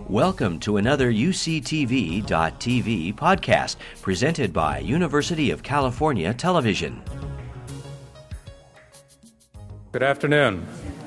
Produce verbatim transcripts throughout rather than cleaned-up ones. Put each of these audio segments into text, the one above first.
Welcome to another U C T V dot T V podcast presented by University of California Television. Good afternoon.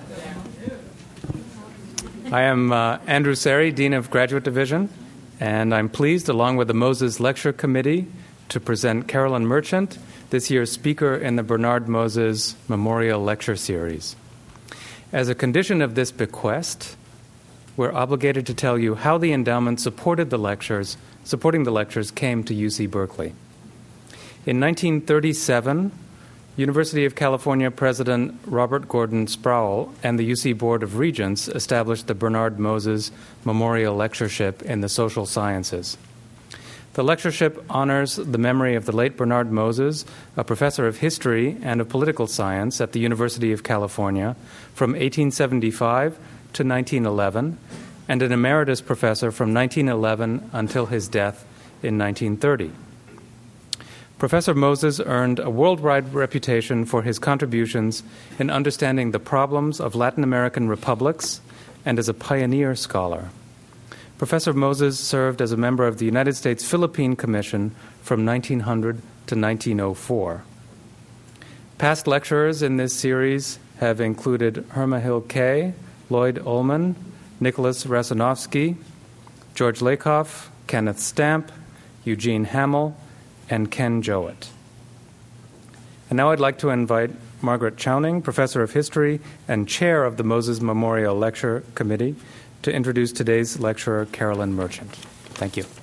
I am uh, Andrew Seri, Dean of Graduate Division, and I'm pleased, along with the Moses Lecture Committee, to present Carolyn Merchant, this year's speaker in the Bernard Moses Memorial Lecture Series. As a condition of this bequest, we're obligated to tell you how the endowment supported the lectures, supporting the lectures came to U C Berkeley. In nineteen thirty-seven, University of California President Robert Gordon Sproul and the U C Board of Regents established the Bernard Moses Memorial Lectureship in the Social Sciences. The lectureship honors the memory of the late Bernard Moses, a professor of history and of political science at the University of California from eighteen seventy-five to nineteen eleven, and an emeritus professor from nineteen eleven until his death in nineteen thirty. Professor Moses earned a worldwide reputation for his contributions in understanding the problems of Latin American republics and as a pioneer scholar. Professor Moses served as a member of the United States Philippine Commission from nineteen hundred to nineteen oh four. Past lecturers in this series have included Herma Hill Kay, Lloyd Ullman, Nicholas Rasanovsky, George Lakoff, Kenneth Stamp, Eugene Hamel, and Ken Jowett. And now I'd like to invite Margaret Chowning, Professor of History and Chair of the Moses Memorial Lecture Committee, to introduce today's lecturer, Carolyn Merchant. Thank you.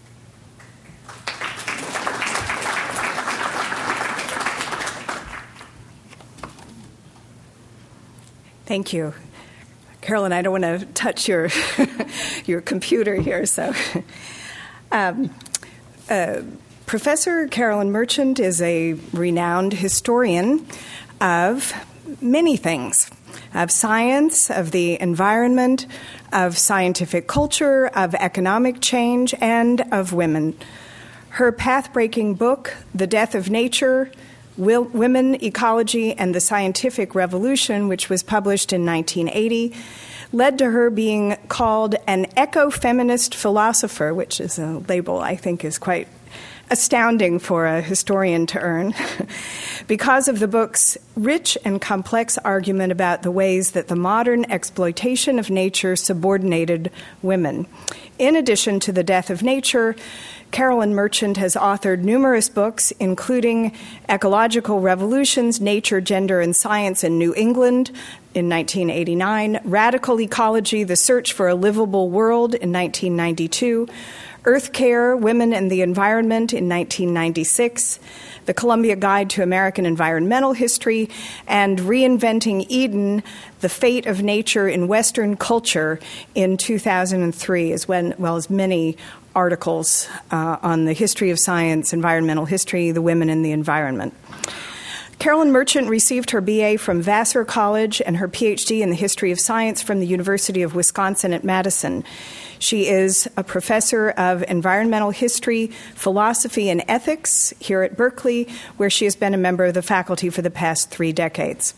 Thank you. Carolyn, I don't want to touch your your computer here, so... Um, uh, Professor Carolyn Merchant is a renowned historian of many things, of science, of the environment, of scientific culture, of economic change, and of women. Her path-breaking book, The Death of Nature, Will, Women, Ecology, and the Scientific Revolution, which was published in nineteen eighty, led to her being called an ecofeminist philosopher, which is a label I think is quite astounding for a historian to earn, because of the book's rich and complex argument about the ways that the modern exploitation of nature subordinated women. In addition to The Death of Nature, Carolyn Merchant has authored numerous books, including Ecological Revolutions, Nature, Gender, and Science in New England in nineteen eighty-nine, Radical Ecology, The Search for a Livable World in nineteen ninety-two, Earth Care, Women and the Environment in nineteen ninety-six, The Columbia Guide to American Environmental History, and Reinventing Eden, The Fate of Nature in Western Culture in two thousand three, as well as many articles uh, on the history of science, environmental history, the women and the environment. Carolyn Merchant received her B A from Vassar College and her P H D in the history of science from the University of Wisconsin at Madison. She is a professor of environmental history, philosophy, and ethics here at Berkeley, where she has been a member of the faculty for the past three decades.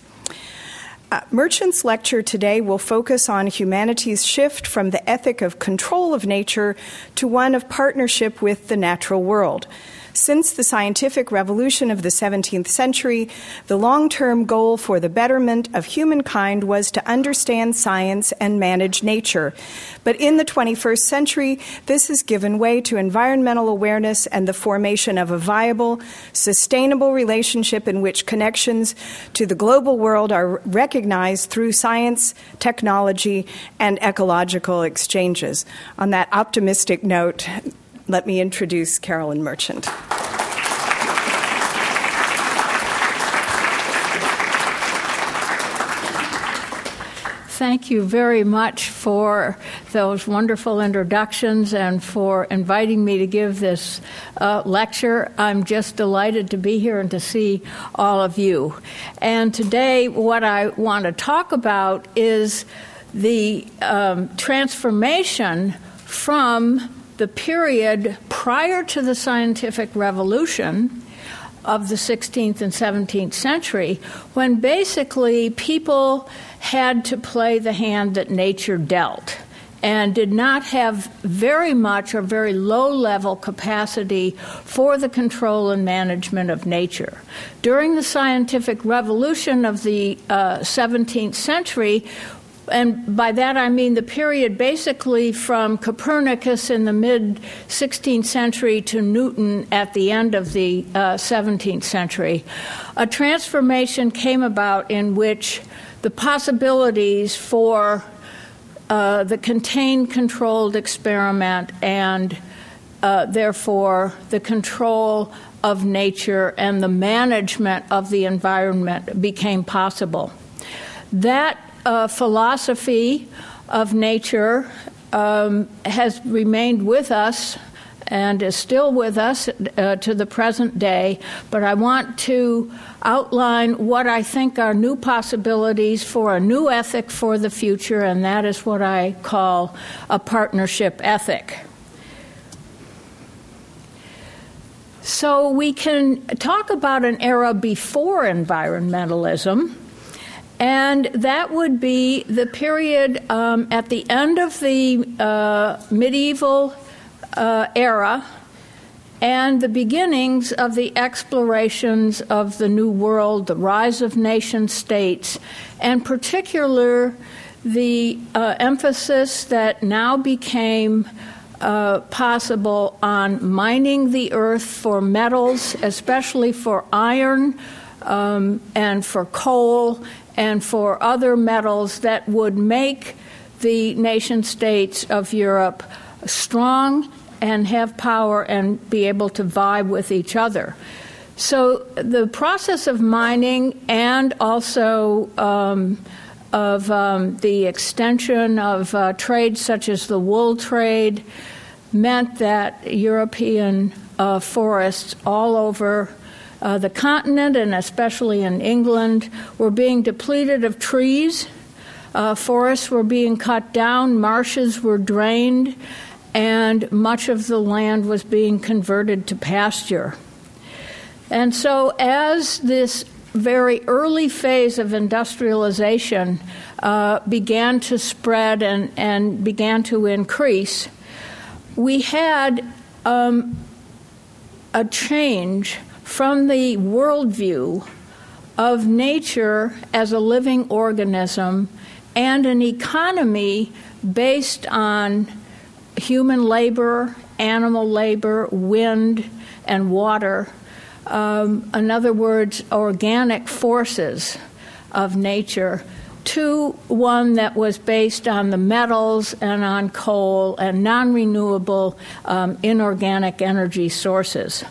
Uh, Merchant's lecture today will focus on humanity's shift from the ethic of control of nature to one of partnership with the natural world. Since the scientific revolution of the seventeenth century, the long-term goal for the betterment of humankind was to understand science and manage nature. But in the twenty-first century, this has given way to environmental awareness and the formation of a viable, sustainable relationship in which connections to the global world are recognized through science, technology, and ecological exchanges. On that optimistic note, let me introduce Carolyn Merchant. Thank you very much for those wonderful introductions and for inviting me to give this uh, lecture. I'm just delighted to be here and to see all of you. And today what I want to talk about is the um, transformation from the period prior to the scientific revolution of the sixteenth and seventeenth century, when basically people had to play the hand that nature dealt. and did not have very much or very low-level capacity for the control and management of nature. During the scientific revolution of the uh, seventeenth century, and by that I mean the period basically from Copernicus in the mid-sixteenth century to Newton at the end of the uh, seventeenth century, a transformation came about in which the possibilities for uh, the contained, controlled experiment and uh, therefore the control of nature and the management of the environment became possible. That Uh, philosophy of nature um, has remained with us and is still with us uh, to the present day, but I want to outline what I think are new possibilities for a new ethic for the future, and that is what I call a partnership ethic. So we can talk about an era before environmentalism, and that would be the period um, at the end of the uh, medieval uh, era and the beginnings of the explorations of the New World, the rise of nation states, and particular the uh, emphasis that now became uh, possible on mining the earth for metals, especially for iron um, and for coal, and for other metals that would make the nation-states of Europe strong and have power and be able to vie with each other. So the process of mining and also um, of um, the extension of uh, trade such as the wool trade meant that European uh, forests all over Uh, the continent, and especially in England, were being depleted of trees. Uh, forests were being cut down, marshes were drained, and much of the land was being converted to pasture. And so as this very early phase of industrialization uh, began to spread and, and began to increase, we had um, a change from the worldview of nature as a living organism and an economy based on human labor, animal labor, wind, and water. Um, in other words, organic forces of nature, to one that was based on the metals and on coal and non-renewable um, inorganic energy sources.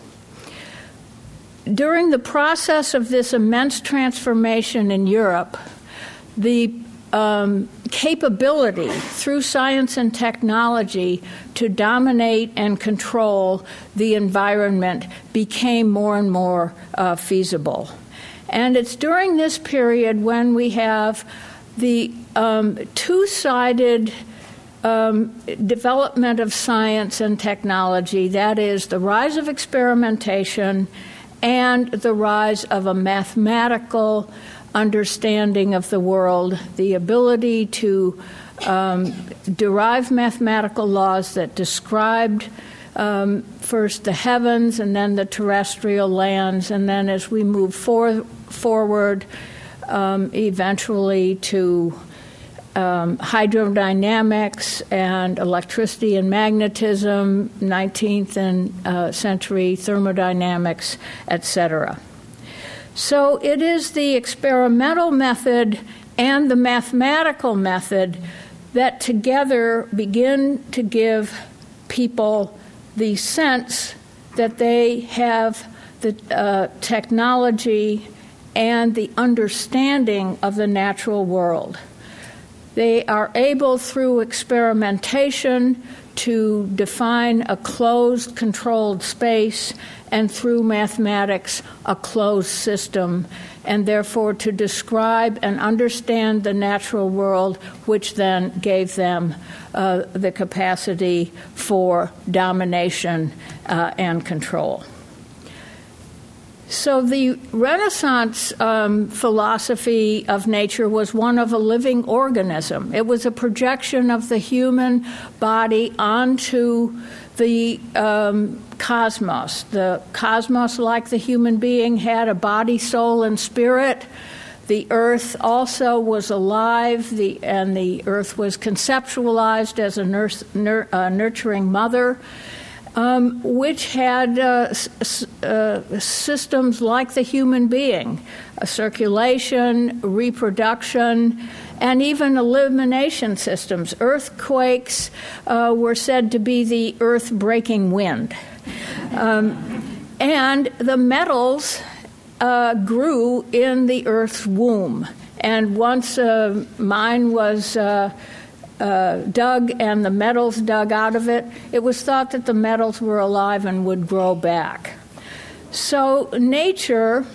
During the process of this immense transformation in Europe, the um, capability through science and technology to dominate and control the environment became more and more uh, feasible. And it's during this period when we have the um, two-sided um, development of science and technology, that is, the rise of experimentation and the rise of a mathematical understanding of the world, the ability to um, derive mathematical laws that described um, first the heavens and then the terrestrial lands, and then as we move for, forward, um, eventually to Um, hydrodynamics and electricity and magnetism, nineteenth and uh, century thermodynamics, et cetera. So it is the experimental method and the mathematical method that together begin to give people the sense that they have the uh, technology and the understanding of the natural world. They are able, through experimentation, to define a closed, controlled space, and through mathematics, a closed system, and therefore to describe and understand the natural world, which then gave them uh, the capacity for domination uh, and control. So the Renaissance um, philosophy of nature was one of a living organism. It was a projection of the human body onto the um, cosmos. The cosmos, like the human being, had a body, soul, and spirit. The earth also was alive, the, and the earth was conceptualized as a nurse, nur, uh, nurturing mother, um, which had uh, s- uh, systems like the human being, a circulation, reproduction, and even elimination systems. Earthquakes uh, were said to be the earth-breaking wind. Um, and the metals uh, grew in the earth's womb. And once a mine was uh, uh, dug and the metals dug out of it, it was thought that the metals were alive and would grow back. So nature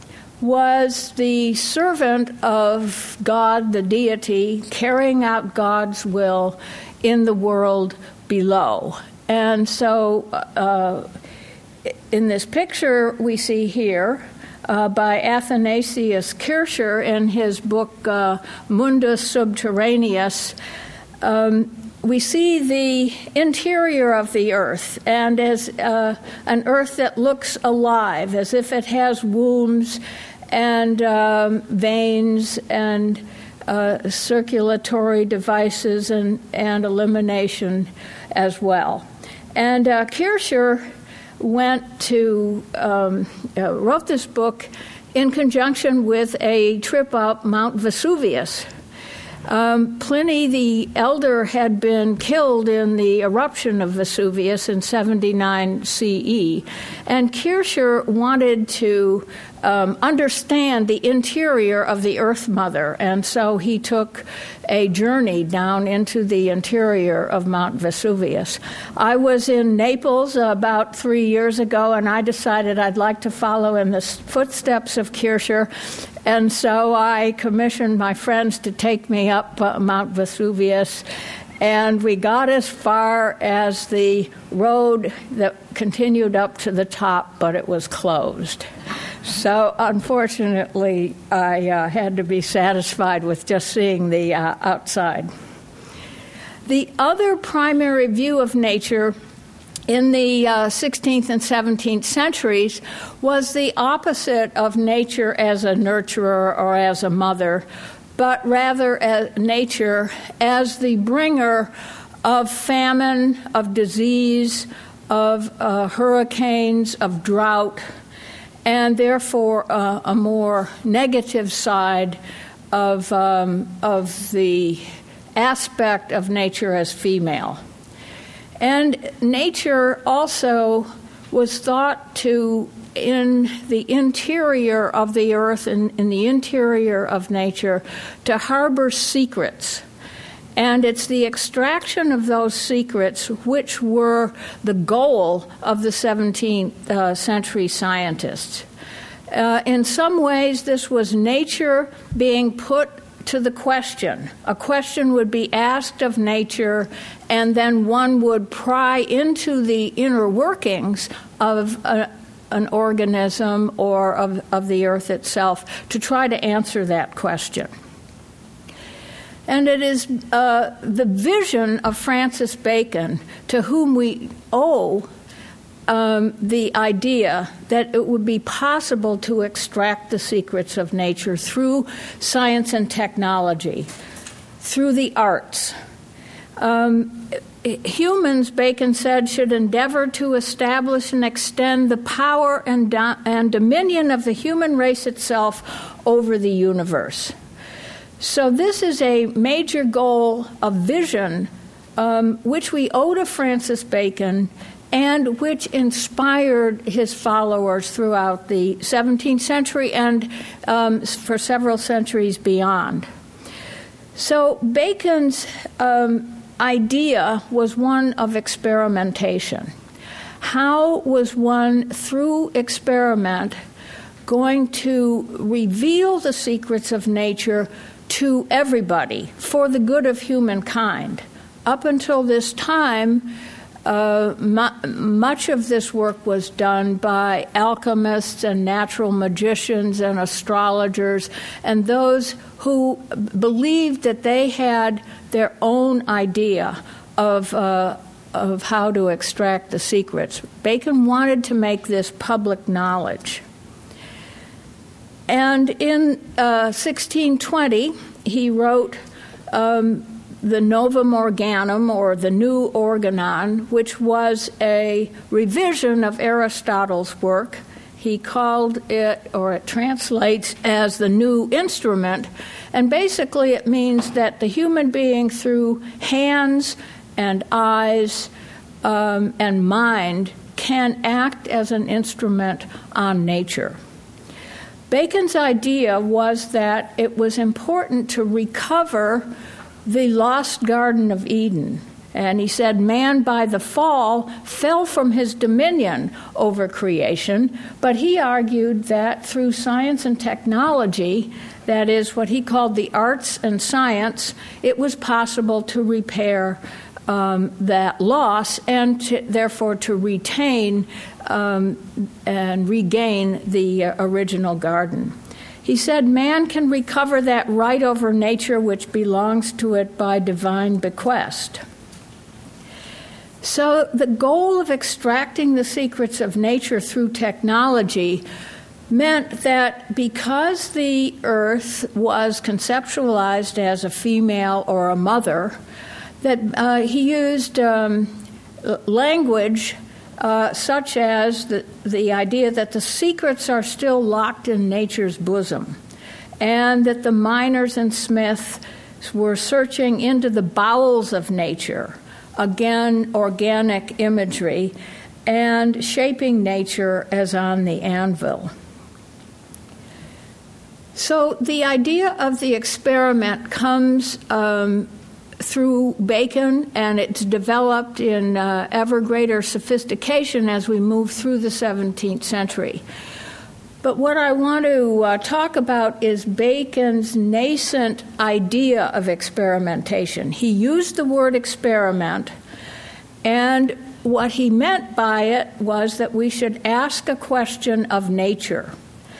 was the servant of God, the deity, carrying out God's will in the world below. And so uh, in this picture we see here uh, by Athanasius Kircher in his book uh, Mundus Subterraneus, um, we see the interior of the earth, and as uh, an earth that looks alive, as if it has wombs and um, veins and uh, circulatory devices and, and elimination as well. And uh, Kircher went to, um, uh, wrote this book in conjunction with a trip up Mount Vesuvius. Um, Pliny the Elder had been killed in the eruption of Vesuvius in seventy-nine C E, and Kircher wanted to um, understand the interior of the Earth Mother, and so he took a journey down into the interior of Mount Vesuvius. I was in Naples about three years ago, and I decided I'd like to follow in the footsteps of Kircher. And so I commissioned my friends to take me up uh, Mount Vesuvius, and we got as far as the road that continued up to the top, but it was closed. So unfortunately, I uh, had to be satisfied with just seeing the uh, outside. The other primary view of nature in the uh, sixteenth and seventeenth centuries was the opposite of nature as a nurturer or as a mother, but rather as nature as the bringer of famine, of disease, of uh, hurricanes, of drought, and therefore uh, a more negative side of, um, of the aspect of nature as female. And nature also was thought to, in the interior of the earth and in the interior of nature, to harbor secrets. And it's the extraction of those secrets which were the goal of the seventeenth uh, century scientists. Uh, in some ways, this was nature being put to the question. A question would be asked of nature, and then one would pry into the inner workings of a, an organism or of, of the earth itself to try to answer that question. And it is uh, the vision of Francis Bacon to whom we owe Um, the idea that it would be possible to extract the secrets of nature through science and technology, through the arts. Um, humans, Bacon said, should endeavor to establish and extend the power and, do- and dominion of the human race itself over the universe. So this is a major goal of vision, um, which we owe to Francis Bacon, and which inspired his followers throughout the seventeenth century and um, for several centuries beyond. So Bacon's um, idea was one of experimentation. How was one, through experiment, going to reveal the secrets of nature to everybody for the good of humankind? Up until this time, uh, mu- much of this work was done by alchemists and natural magicians and astrologers and those who believed that they had their own idea of uh, of how to extract the secrets. Bacon wanted to make this public knowledge. And in uh, sixteen twenty, he wrote um, the Novum Organum, or the New Organon, which was a revision of Aristotle's work. He called it, or it translates as the New Instrument, and basically it means that the human being, through hands and eyes um, and mind, can act as an instrument on nature. Bacon's idea was that it was important to recover the lost Garden of Eden. And he said man by the fall fell from his dominion over creation, but he argued that through science and technology, that is what he called the arts and science, it was possible to repair um, that loss and to, therefore to retain um, and regain the uh, original garden. He said man can recover that right over nature which belongs to it by divine bequest. So the goal of extracting the secrets of nature through technology meant that because the earth was conceptualized as a female or a mother, that uh, he used um, language uh, such as the, the idea that the secrets are still locked in nature's bosom, and that the miners and smiths were searching into the bowels of nature, again, organic imagery, and shaping nature as on the anvil. So the idea of the experiment comes um, through Bacon, and it's developed in uh, ever greater sophistication as we move through the seventeenth century. But what I want to uh, talk about is Bacon's nascent idea of experimentation. He used the word experiment, and what he meant by it was that we should ask a question of nature.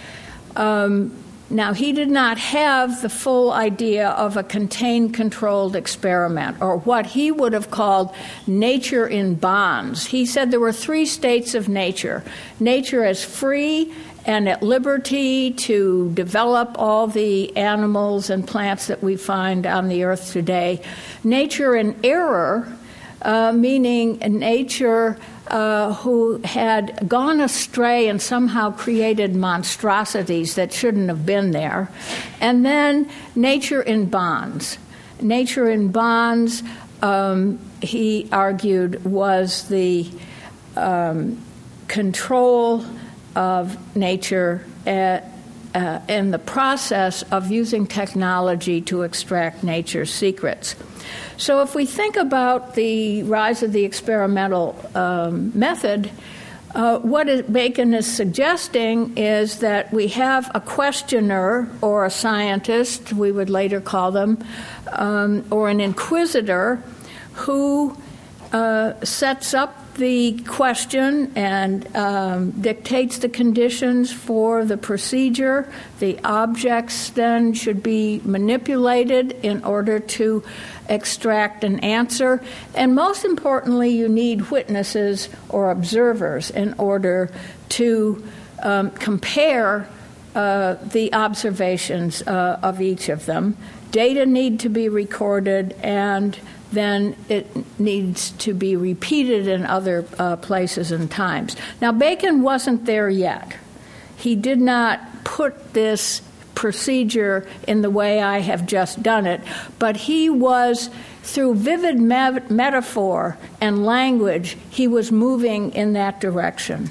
Um, now, he did not have the full idea of a contained, controlled experiment, or what he would have called nature in bonds. He said there were three states of nature: nature as free and at liberty to develop all the animals and plants that we find on the earth today; nature in error, uh, meaning nature uh, who had gone astray and somehow created monstrosities that shouldn't have been there; and then nature in bonds. Nature in bonds, um, he argued, was the um, control of nature uh, uh, in the process of using technology to extract nature's secrets. So if we think about the rise of the experimental um, method, uh, what is, Bacon is suggesting is that we have a questioner, or a scientist, we would later call them, um, or an inquisitor, who uh, sets up the question and um, dictates the conditions for the procedure. The objects then should be manipulated in order to extract an answer. And most importantly, you need witnesses or observers in order to um, compare uh, the observations uh, of each of them. Data need to be recorded, and then it needs to be repeated in other uh, places and times. Now, Bacon wasn't there yet. He did not put this procedure in the way I have just done it, but he was, through vivid me- metaphor and language, he was moving in that direction.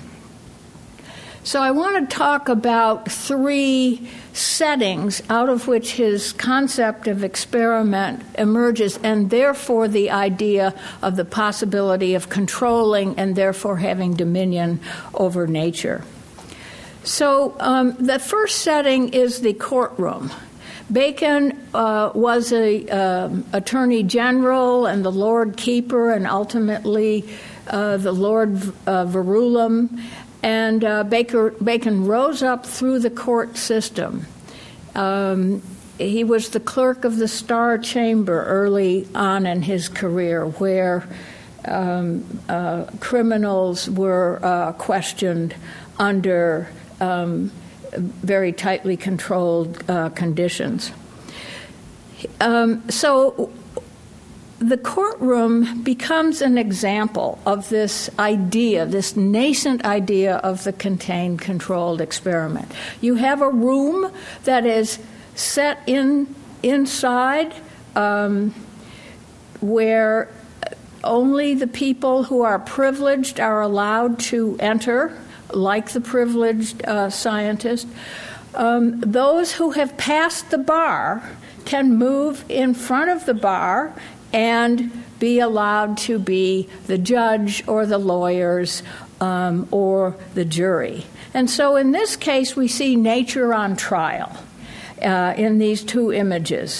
So I want to talk about three settings out of which his concept of experiment emerges, and therefore the idea of the possibility of controlling and therefore having dominion over nature. So um, the first setting is the courtroom. Bacon uh, was a um, attorney general and the Lord Keeper, and ultimately uh, the Lord uh, Verulam. And uh, Baker, Bacon rose up through the court system. Um, he was the clerk of the Star Chamber early on in his career, where um, uh, criminals were uh, questioned under um, very tightly controlled uh, conditions. Um, so the courtroom becomes an example of this idea, this nascent idea of the contained, controlled experiment. You have a room that is set in inside um, where only the people who are privileged are allowed to enter, like the privileged uh, scientist. Um, those who have passed the bar can move in front of the bar and be allowed to be the judge or the lawyers um, or the jury. And so in this case, we see nature on trial uh, in these two images.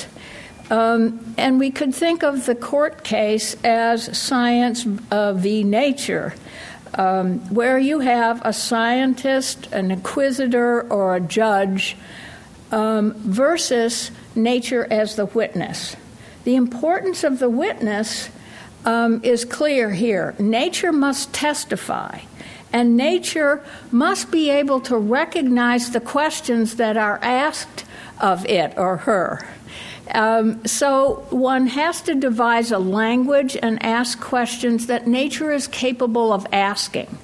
Um, and we could think of the court case as science uh, v. nature, um, where you have a scientist, an inquisitor, or a judge um, versus nature as the witness. The importance of the witness um, is clear here. Nature must testify, and nature must be able to recognize the questions that are asked of it or her. Um, so one has to devise a language and ask questions that nature is capable of asking.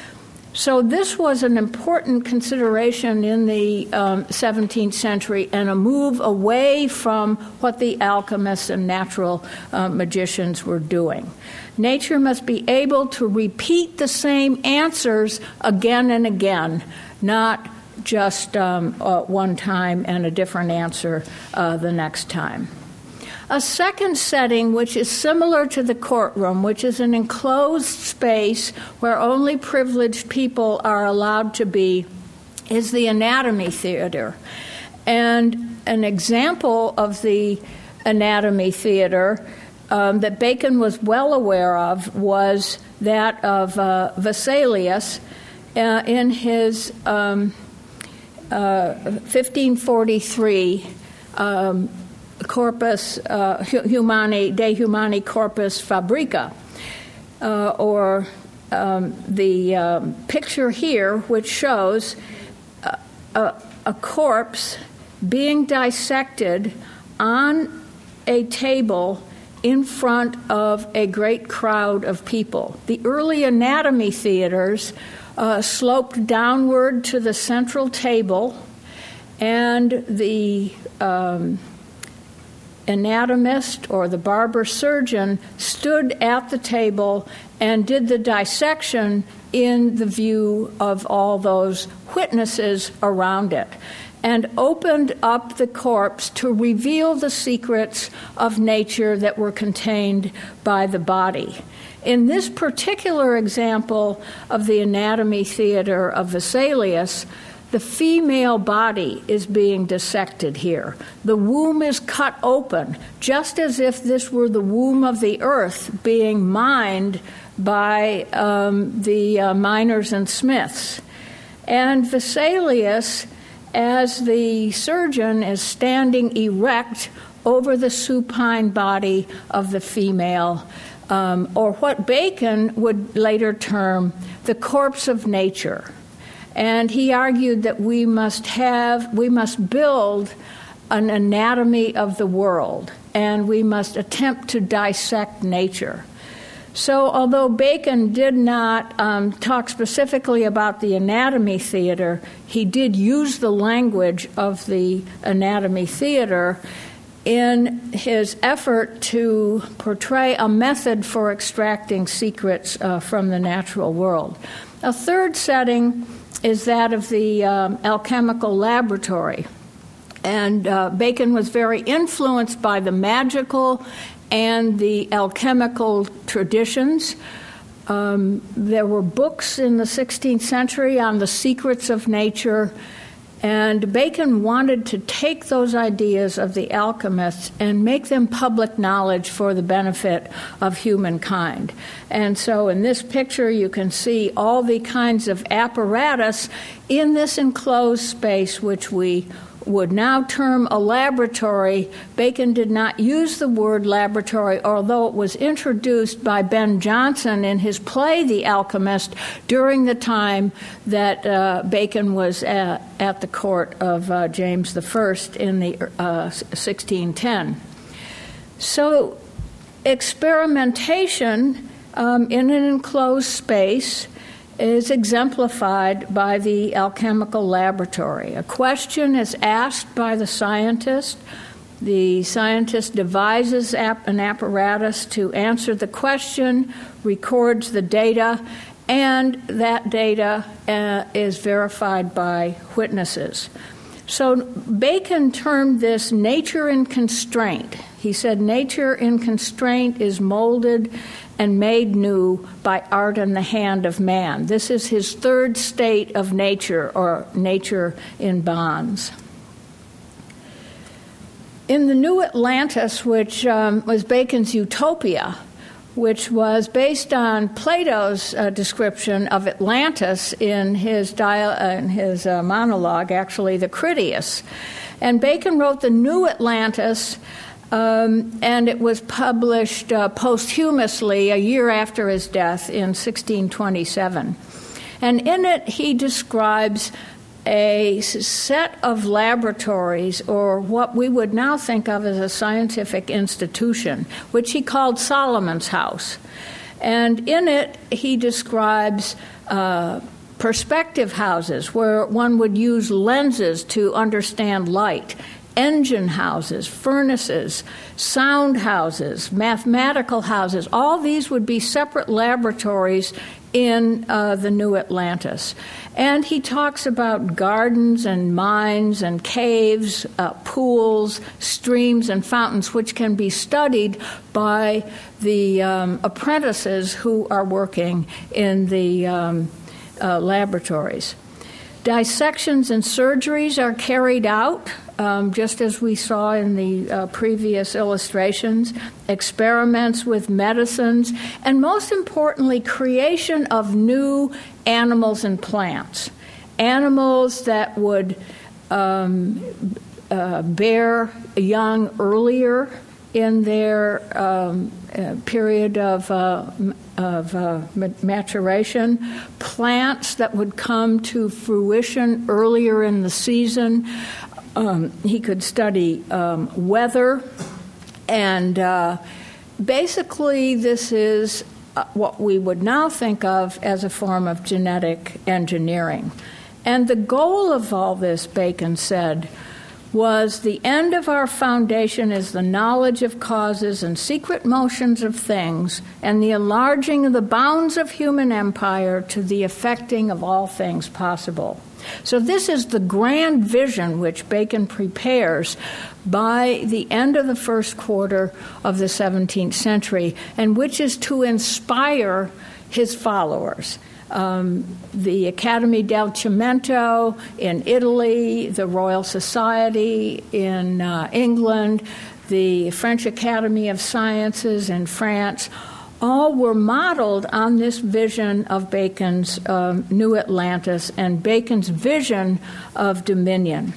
So this was an important consideration in the um, seventeenth century, and a move away from what the alchemists and natural uh, magicians were doing. Nature must be able to repeat the same answers again and again, not just um, uh, one time and a different answer uh, the next time. A second setting, which is similar to the courtroom, which is an enclosed space where only privileged people are allowed to be, is the anatomy theater. And an example of the anatomy theater um, that Bacon was well aware of was that of uh, Vesalius uh, in his um, uh, fifteen forty-three um, Corpus uh, Humani, De Humani Corpus Fabrica, uh, or um, the um, picture here, which shows a, a, a corpse being dissected on a table in front of a great crowd of people. The early anatomy theaters uh, sloped downward to the central table, and the um, anatomist or the barber surgeon stood at the table and did the dissection in the view of all those witnesses around it, and opened up the corpse to reveal the secrets of nature that were contained by the body. In this particular example of the anatomy theater of Vesalius, the female body is being dissected here. The womb is cut open, just as if this were the womb of the earth being mined by um, the uh, miners and smiths. And Vesalius, as the surgeon, is standing erect over the supine body of the female, um, or what Bacon would later term the corpse of nature. And he argued that we must have, we must build an anatomy of the world, and we must attempt to dissect nature. So although Bacon did not um, talk specifically about the anatomy theater, he did use the language of the anatomy theater in his effort to portray a method for extracting secrets uh, from the natural world. A third setting is that of the um, alchemical laboratory. And uh, Bacon was very influenced by the magical and the alchemical traditions. Um, there were books in the sixteenth century on the secrets of nature, And Bacon wanted to take those ideas of the alchemists and make them public knowledge for the benefit of humankind. And so in this picture, you can see all the kinds of apparatus in this enclosed space, which we would now term a laboratory. Bacon did not use the word laboratory, although it was introduced by Ben Jonson in his play The Alchemist during the time that uh, Bacon was at, at the court of uh, James the First in the uh, sixteen ten. So experimentation um, in an enclosed space is exemplified by the alchemical laboratory. A question is asked by the scientist. The scientist devises an apparatus to answer the question, records the data, and that data uh, is verified by witnesses. So Bacon termed this nature in constraint. He said nature in constraint is molded and made new by art in the hand of man. This is his third state of nature, or nature in bonds. In the New Atlantis, which um, was Bacon's utopia, which was based on Plato's uh, description of Atlantis in his, dia- uh, in his uh, monologue, actually, the Critias. And Bacon wrote the New Atlantis, Um, and it was published uh, posthumously a year after his death in sixteen twenty-seven. And in it, he describes a set of laboratories, or what we would now think of as a scientific institution, which he called Solomon's House. And in it, he describes uh, perspective houses, where one would use lenses to understand light, engine houses, furnaces, sound houses, mathematical houses. All these would be separate laboratories in uh, the New Atlantis. And he talks about gardens and mines and caves, uh, pools, streams, and fountains, which can be studied by the um, apprentices who are working in the um, uh, laboratories. Dissections and surgeries are carried out, um, just as we saw in the uh, previous illustrations, experiments with medicines, and most importantly, creation of new animals and plants. Animals that would um, uh, bear young earlier in their um, uh, period of uh, of uh, maturation, plants that would come to fruition earlier in the season. Um, he could study um, weather, and uh, basically this is uh, what we would now think of as a form of genetic engineering. And the goal of all this, Bacon said, was the end of our foundation is the knowledge of causes and secret motions of things, and the enlarging of the bounds of human empire to the effecting of all things possible. So this is the grand vision which Bacon prepares by the end of the first quarter of the seventeenth century, and which is to inspire his followers. Um, the Academy del Cimento in Italy, the Royal Society in uh, England, the French Academy of Sciences in France, all were modeled on this vision of Bacon's um, New Atlantis and Bacon's vision of dominion.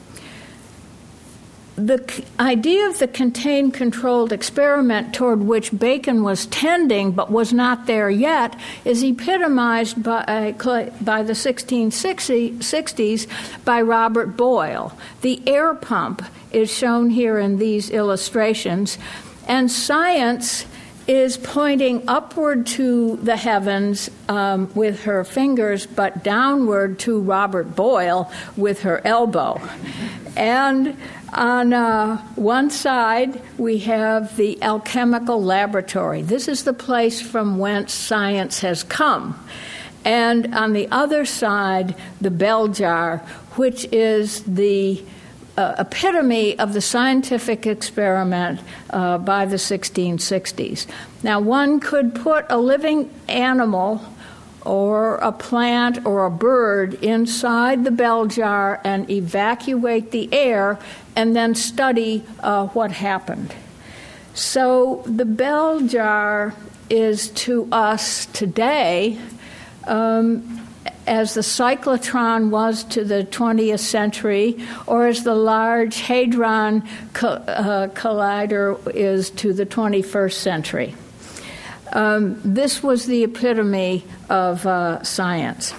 The c- idea of the contained, controlled experiment toward which Bacon was tending but was not there yet is epitomized by, uh, by the sixteen sixties by Robert Boyle. The air pump is shown here in these illustrations, and science is pointing upward to the heavens um, with her fingers, but downward to Robert Boyle with her elbow. And on uh, one side, we have the alchemical laboratory. This is the place from whence science has come. And on the other side, the bell jar, which is the uh, epitome of the scientific experiment uh, by the sixteen sixties. Now, one could put a living animal or a plant or a bird inside the bell jar and evacuate the air and then study uh, what happened. So the bell jar is to us today um, as the cyclotron was to the twentieth century, or as the Large Hadron co- uh, Collider is to the twenty-first century. Um, this was the epitome of uh, science.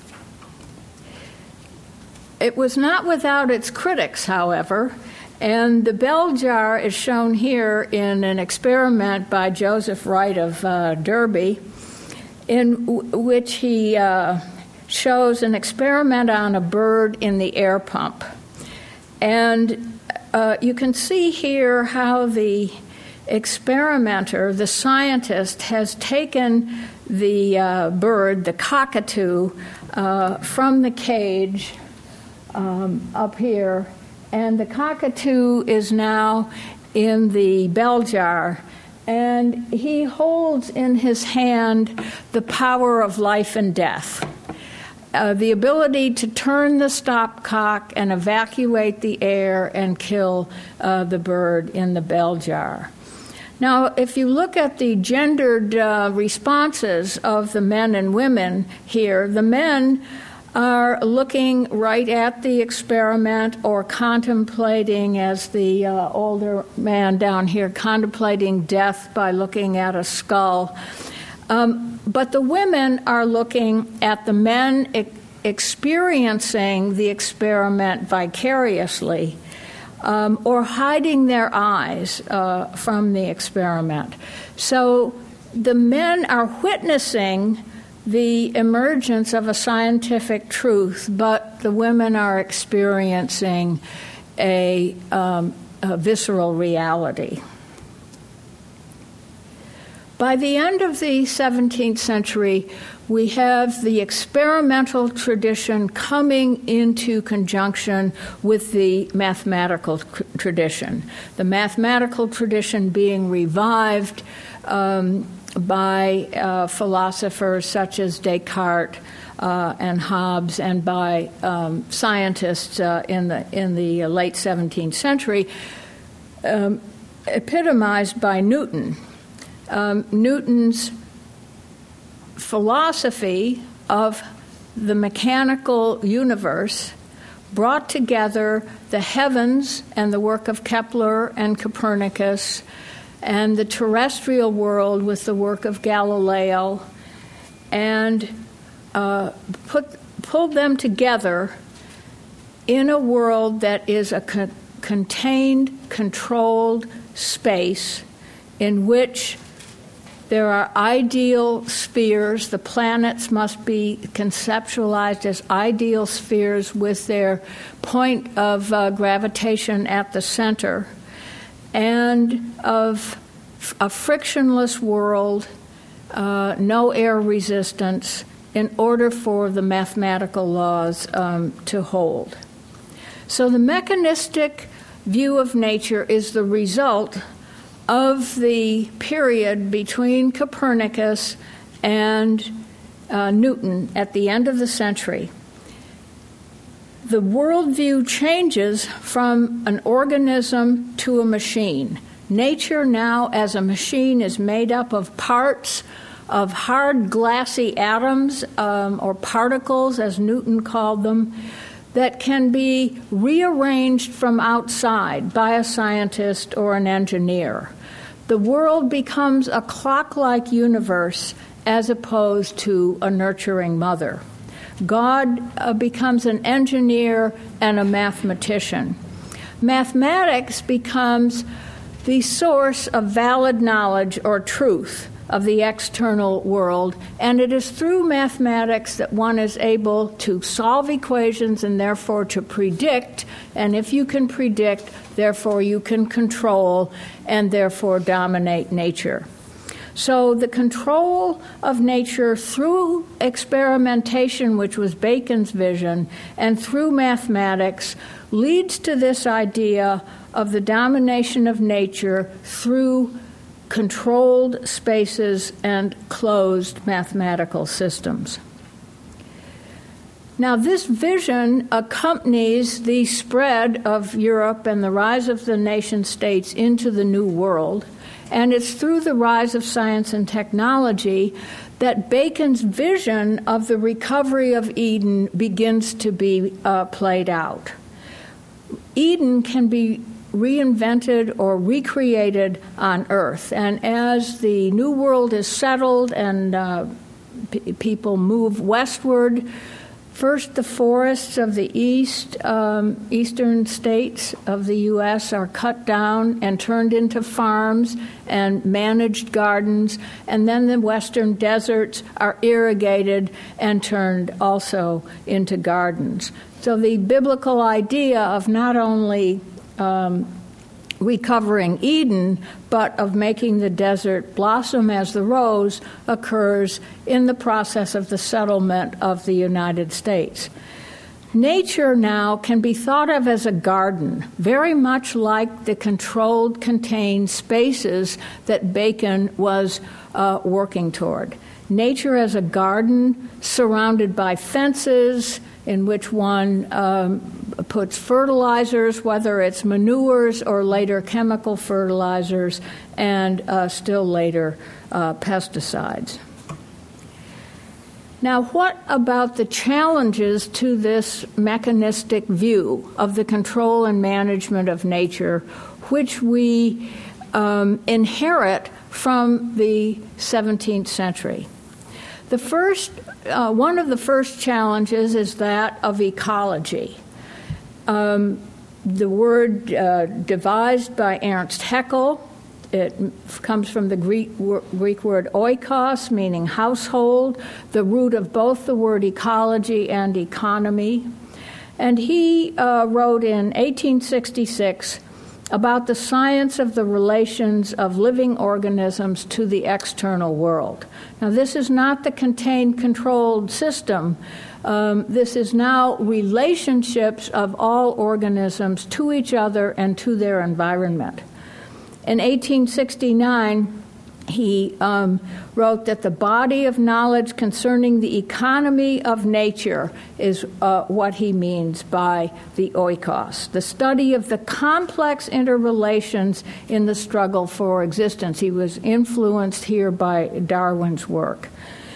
It was not without its critics, however, and the bell jar is shown here in an experiment by Joseph Wright of uh, Derby, in w- which he uh, shows an experiment on a bird in the air pump. And uh, you can see here how the experimenter, the scientist, has taken the uh, bird, the cockatoo, uh, from the cage um, up here, and the cockatoo is now in the bell jar, and he holds in his hand the power of life and death. Uh, the ability to turn the stopcock and evacuate the air and kill uh, the bird in the bell jar. Now, if you look at the gendered uh, responses of the men and women here, the men are looking right at the experiment or contemplating, as the uh, older man down here, contemplating death by looking at a skull. Um, but the women are looking at the men e- experiencing the experiment vicariously, um, or hiding their eyes uh, from the experiment. So the men are witnessing the emergence of a scientific truth, but the women are experiencing a, um, a visceral reality. By the end of the seventeenth century, we have the experimental tradition coming into conjunction with the mathematical tradition. The mathematical tradition being revived um, by uh, philosophers such as Descartes uh, and Hobbes, and by um, scientists uh, in the in the late seventeenth century, um, epitomized by Newton. Um, Newton's philosophy of the mechanical universe brought together the heavens and the work of Kepler and Copernicus, and the terrestrial world with the work of Galileo, and uh, put pulled them together in a world that is a co- contained, controlled space in which there are ideal spheres. The planets must be conceptualized as ideal spheres with their point of uh, gravitation at the center, and of a frictionless world, uh, no air resistance, in order for the mathematical laws um, to hold. So the mechanistic view of nature is the result of the period between Copernicus and uh, Newton at the end of the century. The worldview changes from an organism to a machine. Nature now, as a machine, is made up of parts of hard, glassy atoms, um, or particles, as Newton called them, that can be rearranged from outside by a scientist or an engineer. The world becomes a clock-like universe as opposed to a nurturing mother. God uh, becomes an engineer and a mathematician. Mathematics becomes the source of valid knowledge or truth of the external world, and it is through mathematics that one is able to solve equations and therefore to predict, and if you can predict, therefore you can control and therefore dominate nature. So the control of nature through experimentation, which was Bacon's vision, and through mathematics leads to this idea of the domination of nature through controlled spaces and closed mathematical systems. Now, this vision accompanies the spread of Europe and the rise of the nation-states into the New World, and it's through the rise of science and technology that Bacon's vision of the recovery of Eden begins to be uh, played out. Eden can be reinvented or recreated on Earth, and as the New World is settled and uh, p- people move westward, first, the forests of the east, um, eastern states of the U S are cut down and turned into farms and managed gardens, and then the western deserts are irrigated and turned also into gardens. So the biblical idea of not only um, recovering Eden, but of making the desert blossom as the rose occurs in the process of the settlement of the United States. Nature now can be thought of as a garden, very much like the controlled, contained spaces that Bacon was uh, working toward. Nature as a garden surrounded by fences, in which one um, puts fertilizers, whether it's manures or later chemical fertilizers, and uh, still later uh, pesticides. Now, what about the challenges to this mechanistic view of the control and management of nature, which we um, inherit from the seventeenth century? The first, uh, one of the first challenges is that of ecology. Um, the word uh, devised by Ernst Haeckel, it comes from the Greek, Greek word oikos, meaning household, the root of both the word ecology and economy. And he uh, wrote in eighteen sixty-six about the science of the relations of living organisms to the external world. Now, this is not the contained, controlled system. Um, this is now relationships of all organisms to each other and to their environment. In eighteen sixty-nine, he um, wrote that the body of knowledge concerning the economy of nature is uh, what he means by the oikos, the study of the complex interrelations in the struggle for existence. He was influenced here by Darwin's work.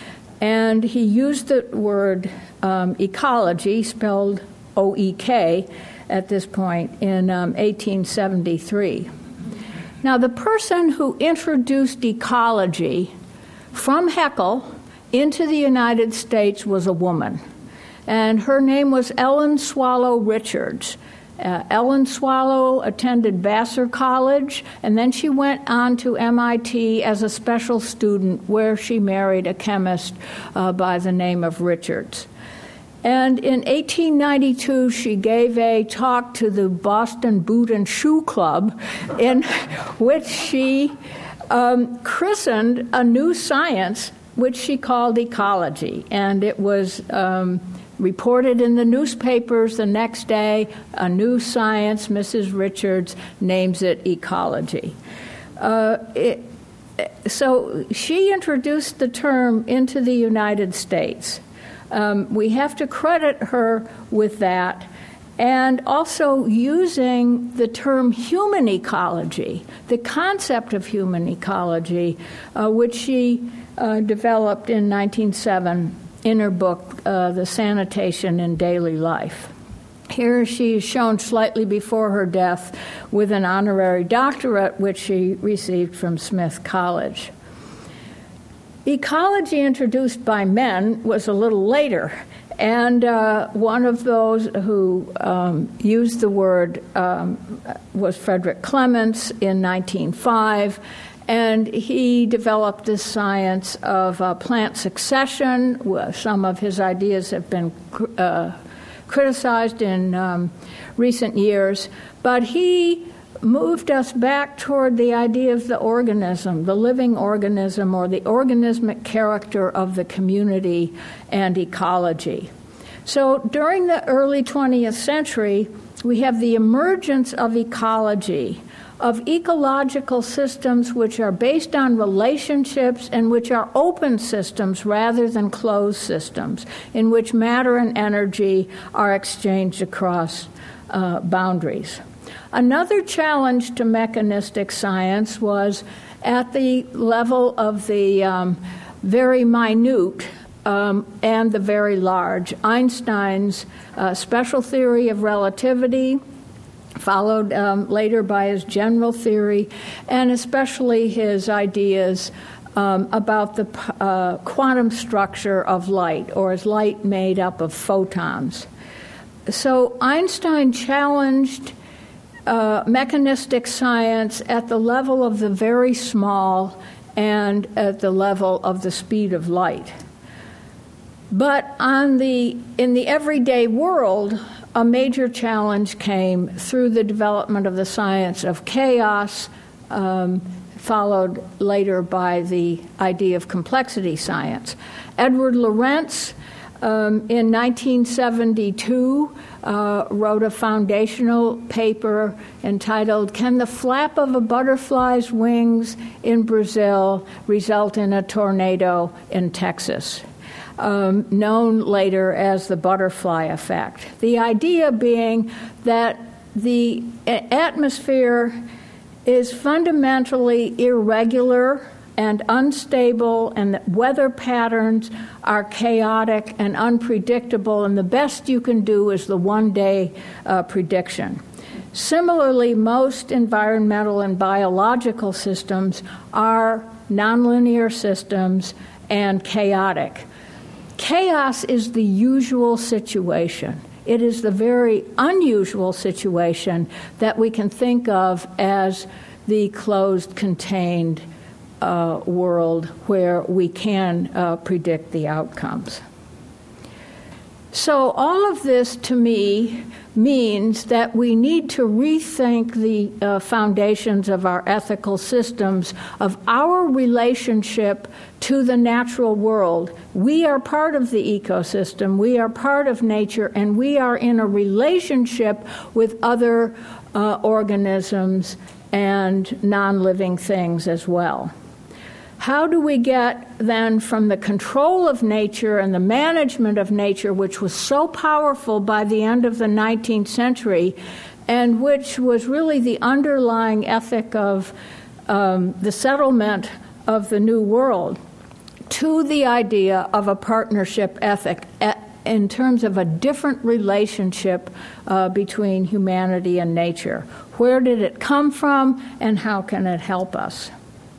And he used the word um, ecology, spelled O E K, at this point in um, eighteen seventy-three. Now, the person who introduced ecology from Haeckel into the United States was a woman, and her name was Ellen Swallow Richards. Uh, Ellen Swallow attended Vassar College, and then she went on to M I T as a special student, where she married a chemist uh, by the name of Richards. And in eighteen ninety-two, she gave a talk to the Boston Boot and Shoe Club in which she um, christened a new science, which she called ecology. And it was um, reported in the newspapers the next day, a new science, Missus Richards names it ecology. Uh, it, so she introduced the term into the United States. Um, we have to credit her with that, and also using the term human ecology, the concept of human ecology, uh, which she uh, developed in nineteen oh seven in her book, uh, The Sanitation in Daily Life. Here she is shown slightly before her death with an honorary doctorate, which she received from Smith College. Ecology introduced by men was a little later, and uh, one of those who um, used the word um, was Frederick Clements in nineteen oh five, and he developed this science of uh, plant succession. Some of his ideas have been uh, criticized in um, recent years, but he moved us back toward the idea of the organism, the living organism, or the organismic character of the community and ecology. So during the early twentieth century, we have the emergence of ecology of ecological systems which are based on relationships and which are open systems rather than closed systems, in which matter and energy are exchanged across uh, boundaries. Another challenge to mechanistic science was at the level of the um, very minute um, and the very large. Einstein's uh, special theory of relativity, followed um, later by his general theory, and especially his ideas um, about the uh, quantum structure of light, or is light made up of photons. So Einstein challenged uh, mechanistic science at the level of the very small and at the level of the speed of light. But on the in the everyday world, a major challenge came through the development of the science of chaos, um, followed later by the idea of complexity science. Edward Lorenz, um, in nineteen seventy-two, uh, wrote a foundational paper entitled, "Can the flap of a butterfly's wings in Brazil result in a tornado in Texas?" Um, known later as the butterfly effect. The idea being that the atmosphere is fundamentally irregular and unstable, and that weather patterns are chaotic and unpredictable, and the best you can do is the one-day uh, prediction. Similarly, most environmental and biological systems are nonlinear systems and chaotic. Chaos is the usual situation. It is the very unusual situation that we can think of as the closed, contained uh, world where we can uh, predict the outcomes. So all of this, to me, means that we need to rethink the uh, foundations of our ethical systems, of our relationship to the natural world. We are part of the ecosystem, we are part of nature, and we are in a relationship with other uh, organisms and non-living things as well. How do we get then from the control of nature and the management of nature, which was so powerful by the end of the nineteenth century, and which was really the underlying ethic of um, the settlement of the New World, to the idea of a partnership ethic in terms of a different relationship uh, between humanity and nature? Where did it come from, and how can it help us?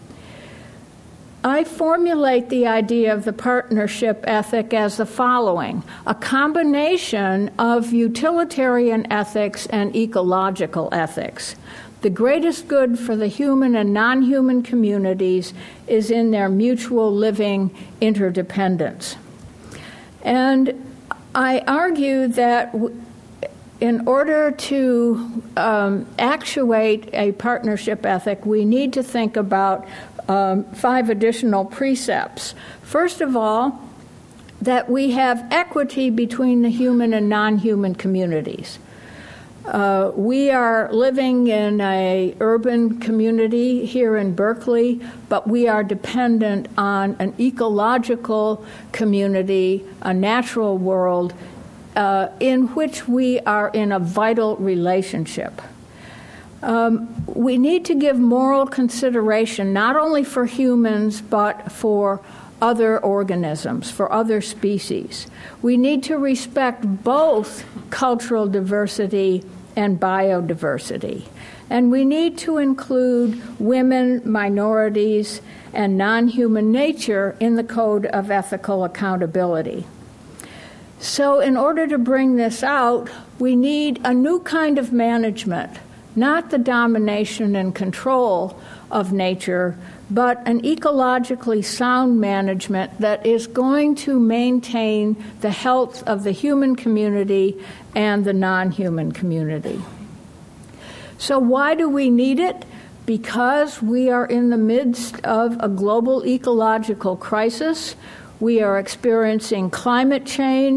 I formulate the idea of the partnership ethic as the following: a combination of utilitarian ethics and ecological ethics. The greatest good for the human and non-human communities is in their mutual living interdependence. And I argue that in order to um, actuate a partnership ethic, we need to think about Um, five additional precepts. First of all, that we have equity between the human and non-human communities. Uh, we are living in a urban community here in Berkeley, but we are dependent on an ecological community, a natural world, uh, in which we are in a vital relationship. Um, we need to give moral consideration not only for humans but for other organisms, for other species. We need to respect both cultural diversity and biodiversity. And we need to include women, minorities, and non-human nature in the code of ethical accountability. So in order to bring this out, we need a new kind of management, not the domination and control of nature, but an ecologically sound management that is going to maintain the health of the human community and the non-human community. So why do we need it? Because we are in the midst of a global ecological crisis. We are experiencing climate change,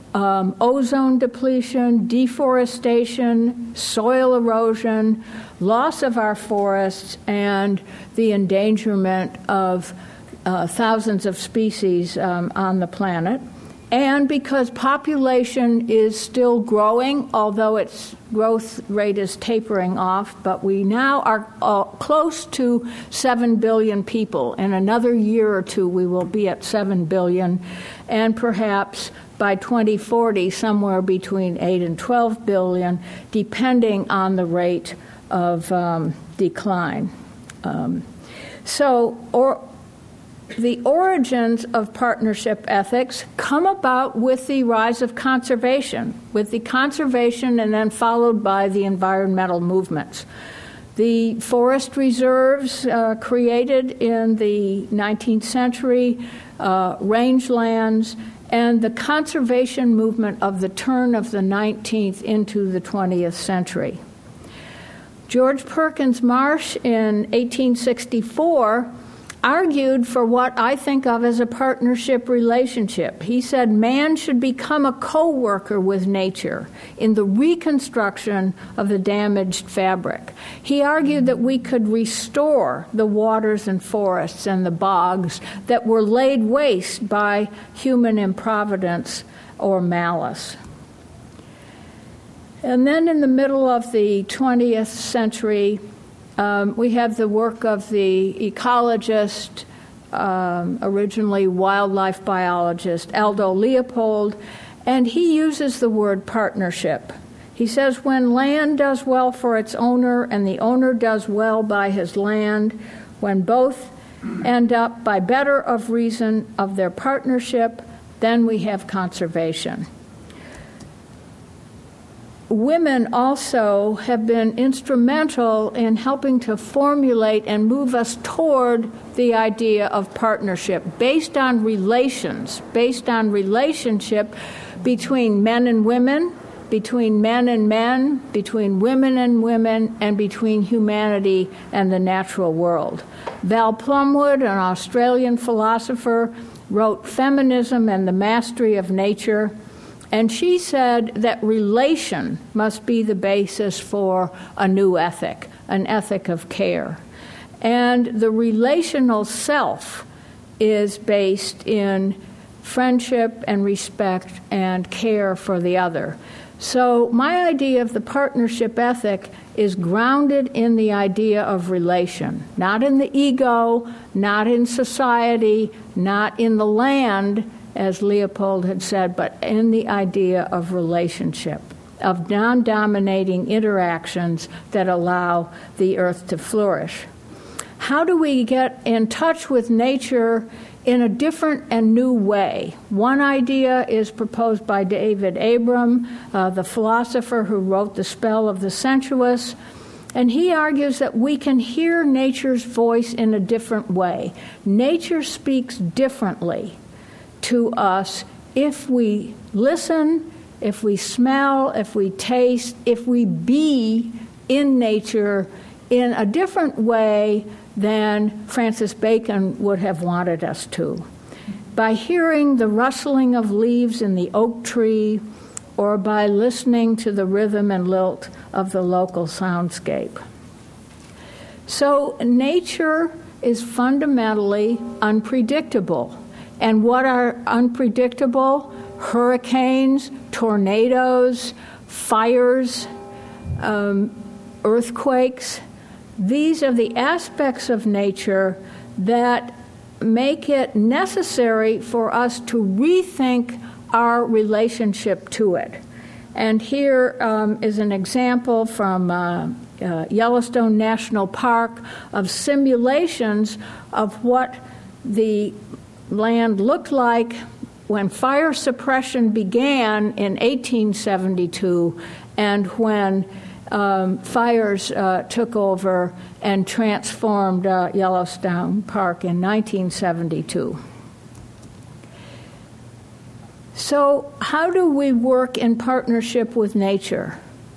um, ozone depletion, deforestation, soil erosion, loss of our forests, and the endangerment of uh, thousands of species um, on the planet. And because population is still growing, although its growth rate is tapering off, but we now are uh, close to seven billion people. In another year or two, we will be at seven billion, and perhaps by twenty forty, somewhere between eight and twelve billion, depending on the rate of um, decline. Um, so, or the origins of partnership ethics come about with the rise of conservation, with the conservation and then followed by the environmental movements. The forest reserves uh, created in the nineteenth century, uh, rangelands, and the conservation movement of the turn of the nineteenth into the twentieth century. George Perkins Marsh in eighteen sixty-four argued for what I think of as a partnership relationship. He said man should become a co-worker with nature in the reconstruction of the damaged fabric. He argued that we could restore the waters and forests and the bogs that were laid waste by human improvidence or malice. And then in the middle of the twentieth century, Um, we have the work of the ecologist, um, originally wildlife biologist, Aldo Leopold, and he uses the word partnership. He says, when land does well for its owner and the owner does well by his land, when both end up by better of reason of their partnership, then we have conservation. Women also have been instrumental in helping to formulate and move us toward the idea of partnership based on relations, based on relationship between men and women, between men and men, between women and women, and between humanity and the natural world. Val Plumwood, an Australian philosopher, wrote Feminism and the Mastery of Nature. And she said that relation must be the basis for a new ethic, an ethic of care. And the relational self is based in friendship and respect and care for the other. So my idea of the partnership ethic is grounded in the idea of relation, not in the ego, not in society, not in the land, as Leopold had said, but in the idea of relationship, of non-dominating interactions that allow the earth to flourish. How do we get in touch with nature in a different and new way? One idea is proposed by David Abram, uh, the philosopher who wrote The Spell of the Sensuous, and he argues that we can hear nature's voice in a different way. Nature speaks differently to us if we listen, if we smell, if we taste, if we be in nature in a different way than Francis Bacon would have wanted us to. By hearing the rustling of leaves in the oak tree, or by listening to the rhythm and lilt of the local soundscape. So nature is fundamentally unpredictable. And what are unpredictable? Hurricanes, tornadoes, fires, um, earthquakes. These are the aspects of nature that make it necessary for us to rethink our relationship to it. And here um, is an example from uh, uh, Yellowstone National Park of simulations of what the land looked like when fire suppression began in eighteen seventy-two and when um, fires uh, took over and transformed uh, Yellowstone Park in nineteen seventy-two. So how do we work in partnership with nature?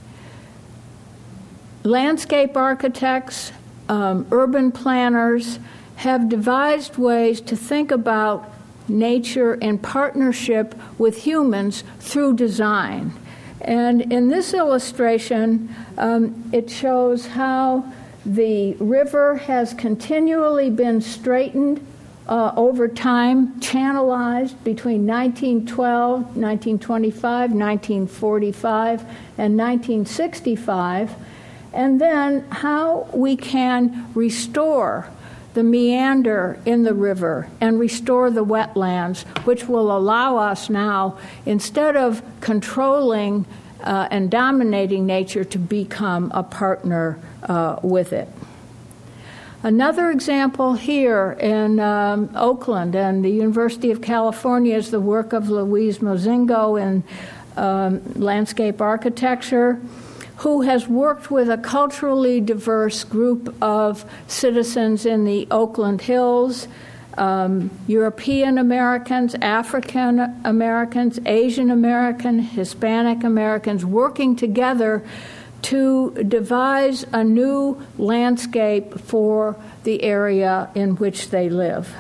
Landscape architects, um, urban planners have devised ways to think about nature in partnership with humans through design. And in this illustration, um, it shows how the river has continually been straightened uh, over time, channelized between nineteen twelve, nineteen twenty-five, nineteen forty-five, and nineteen sixty-five, and then how we can restore the meander in the river and restore the wetlands, which will allow us now, instead of controlling uh, and dominating nature, to become a partner uh, with it. Another example here in um, Oakland and the University of California is the work of Louise Mozingo in um, landscape architecture, who has worked with a culturally diverse group of citizens in the Oakland Hills, um, European Americans, African Americans, Asian American, Hispanic Americans, working together to devise a new landscape for the area in which they live.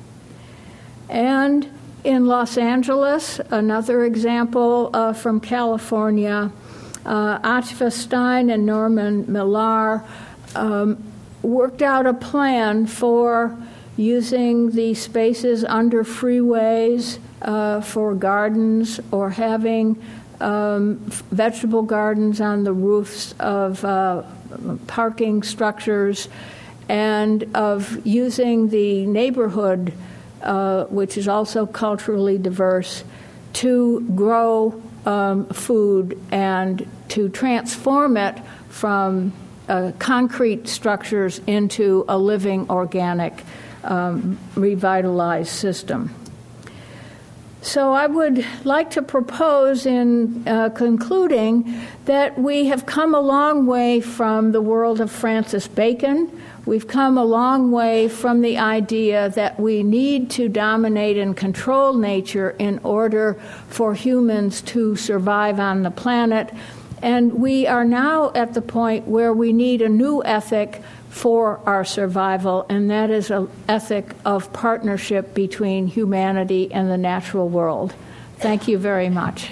And in Los Angeles, another example uh, from California, uh, Atva Stein and Norman Millar um, worked out a plan for using the spaces under freeways uh, for gardens, or having Um, vegetable gardens on the roofs of uh, parking structures, and of using the neighborhood, uh, which is also culturally diverse, to grow um, food and to transform it from uh, concrete structures into a living, organic, um, revitalized system. So I would like to propose, in uh, concluding, that we have come a long way from the world of Francis Bacon. We've come a long way from the idea that we need to dominate and control nature in order for humans to survive on the planet. And we are now at the point where we need a new ethic for our survival, and that is an ethic of partnership between humanity and the natural world. Thank you very much.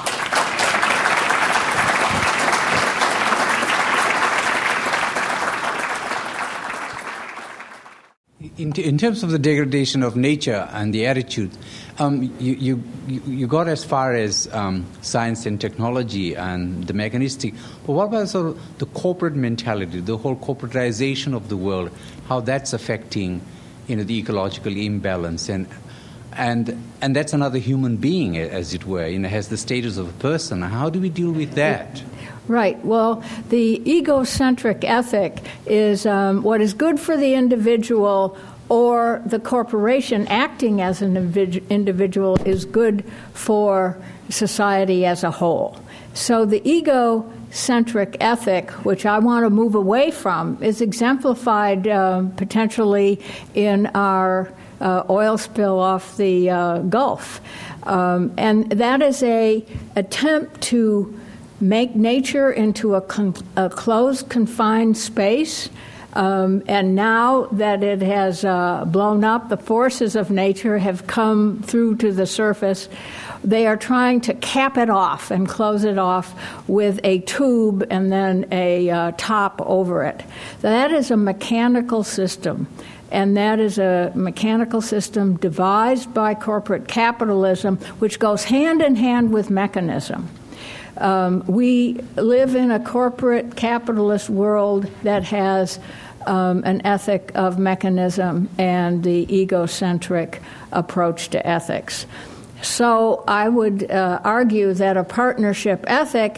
In, in terms of the degradation of nature and the attitude, um, you, you, you got as far as um, science and technology and the mechanistic, but what about sort of the corporate mentality, the whole corporatization of the world, how that's affecting, you know, the ecological imbalance, and and and that's another human being, as it were, you know, has the status of a person. How do we deal with that? Right. Well, the egocentric ethic is um, what is good for the individual or the corporation acting as an individual is good for society as a whole. So the egocentric ethic, which I want to move away from, is exemplified um, potentially in our uh, oil spill off the uh, Gulf. Um, and that is a attempt to make nature into a, con- a closed, confined space. Um, and now that it has uh, blown up, the forces of nature have come through to the surface. They are trying to cap it off and close it off with a tube and then a uh, top over it. That is a mechanical system. And that is a mechanical system devised by corporate capitalism, which goes hand in hand with mechanism. Um, we live in a corporate capitalist world that has um, an ethic of mechanism and the egocentric approach to ethics. So I would uh, argue that a partnership ethic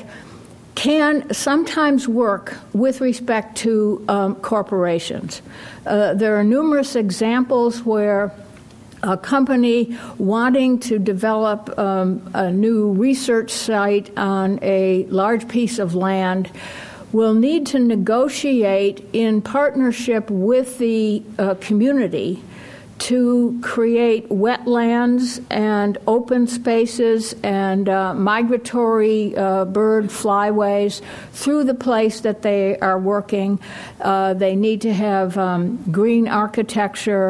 can sometimes work with respect to um, corporations. Uh, there are numerous examples where a company wanting to develop um, a new research site on a large piece of land will need to negotiate in partnership with the uh, community to create wetlands and open spaces and uh, migratory uh, bird flyways through the place that they are working. Uh, they need to have um, green architecture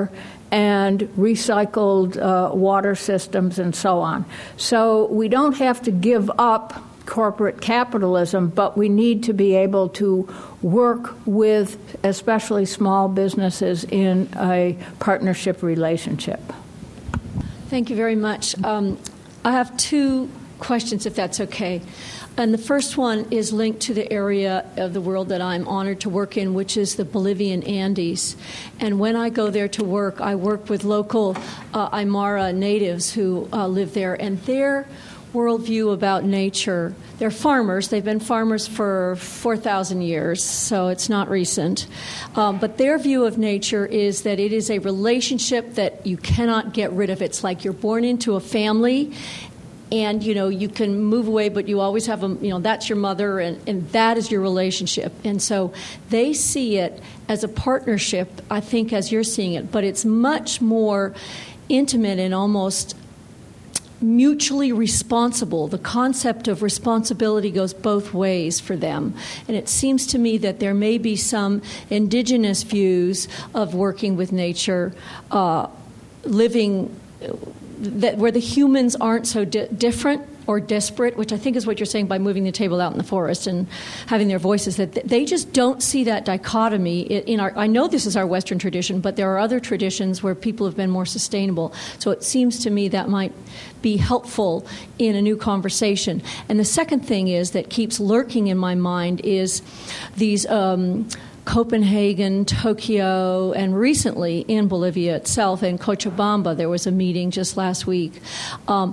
and recycled uh, water systems and so on. So we don't have to give up corporate capitalism, but we need to be able to work with especially small businesses in a partnership relationship. Thank you very much. Um, I have two questions, if that's okay. And the first one is linked to the area of the world that I'm honored to work in, which is the Bolivian Andes. And when I go there to work, I work with local uh, Aymara natives who uh, live there, and their worldview about nature. They're farmers. They've been farmers for four thousand years, so it's not recent. Um, but their view of nature is that it is a relationship that you cannot get rid of. It's like you're born into a family, and, you know, you can move away, but you always have a, you know, that's your mother, and, and that is your relationship. And so they see it as a partnership, I think, as you're seeing it, but it's much more intimate and almost mutually responsible. The concept of responsibility goes both ways for them. And it seems to me that there may be some indigenous views of working with nature, uh, living that where the humans aren't so di- different or disparate, which I think is what you're saying by moving the table out in the forest and having their voices, that they just don't see that dichotomy in our, I know this is our Western tradition, but there are other traditions where people have been more sustainable. So it seems to me that might be helpful in a new conversation. And the second thing is that keeps lurking in my mind is these um, Copenhagen, Tokyo, and recently in Bolivia itself, in Cochabamba, there was a meeting just last week. Um,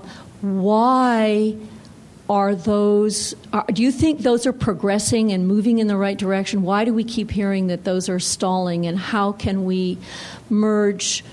Why are those, are, do you think those are progressing and moving in the right direction? Why do we keep hearing that those are stalling, and how can we merge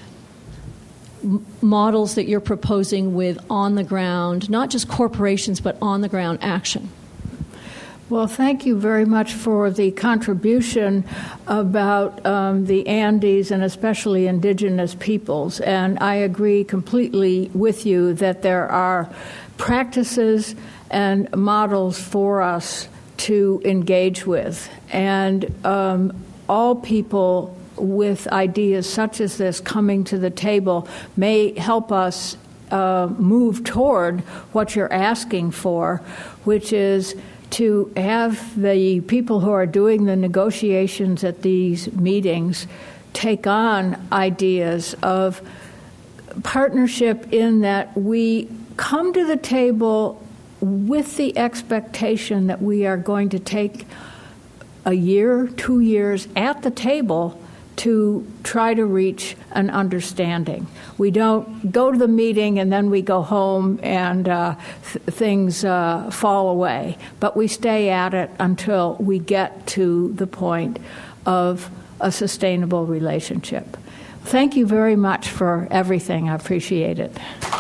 m- models that you're proposing with on-the-ground, not just corporations, but on-the-ground action? Well, thank you very much for the contribution about um, the Andes and especially indigenous peoples. And I agree completely with you that there are practices and models for us to engage with. And um, all people with ideas such as this coming to the table may help us uh, move toward what you're asking for, which is to have the people who are doing the negotiations at these meetings take on ideas of partnership, in that we come to the table with the expectation that we are going to take a year, two years at the table to try to reach an understanding. We don't go to the meeting and then we go home and uh, th- things uh, fall away, but we stay at it until we get to the point of a sustainable relationship. Thank you very much for everything. I appreciate it.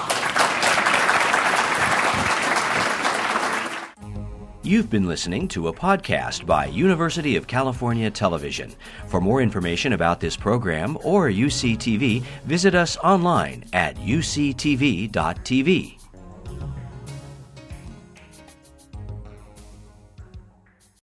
You've been listening to a podcast by University of California Television. For more information about this program or U C T V, visit us online at u c t v dot t v.